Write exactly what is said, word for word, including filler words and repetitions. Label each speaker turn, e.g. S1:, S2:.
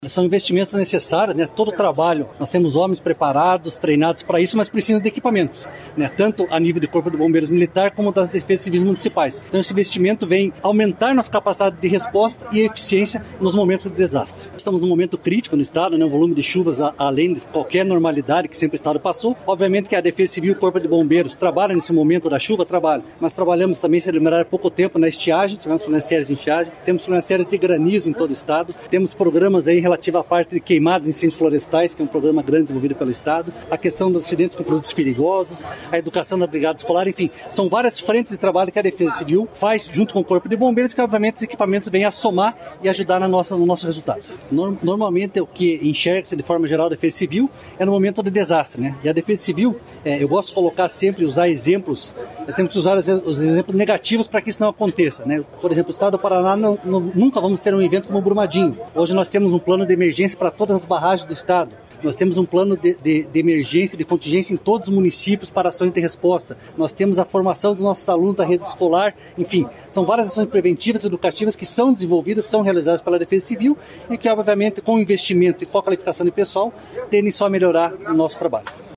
S1: São investimentos necessários, né? Todo o trabalho, nós temos homens preparados, treinados para isso, mas precisam de equipamentos, né? Tanto a nível do Corpo de Bombeiros Militar como das defesas civis municipais. Então esse investimento vem aumentar nossa capacidade de resposta e eficiência nos momentos de desastre. Estamos num momento crítico no estado, né? Um volume de chuvas a, além de qualquer normalidade que sempre o estado passou. Obviamente que a Defesa Civil e o Corpo de Bombeiros trabalham nesse momento da chuva, trabalham, mas trabalhamos também, se lembrar, há pouco tempo na estiagem, tivemos problemas sérios de estiagem, temos problemas sérios de granizo em todo o estado, temos programas aí relativa à parte de queimadas e incêndios florestais, que é um programa grande desenvolvido pelo Estado, a questão dos acidentes com produtos perigosos, a educação da brigada escolar, enfim, são várias frentes de trabalho que a Defesa Civil faz junto com o Corpo de Bombeiros, que obviamente os equipamentos vêm a somar e ajudar na nossa, no nosso resultado. Normalmente o que enxerga-se de forma geral a Defesa Civil é no momento de desastre, né? E a Defesa Civil, é, eu gosto de colocar sempre, usar exemplos, temos que usar os, os exemplos negativos para que isso não aconteça, né? Por exemplo, o Estado do Paraná não, não, nunca vamos ter um evento como o Brumadinho. Hoje nós temos um plano de emergência para todas as barragens do estado. Nós temos um plano de, de, de emergência, de contingência em todos os municípios para ações de resposta. Nós temos a formação dos nossos alunos da rede escolar. Enfim, são várias ações preventivas e educativas que são desenvolvidas, são realizadas pela Defesa Civil e que, obviamente, com investimento e com a qualificação de pessoal, tendem só a melhorar o nosso trabalho.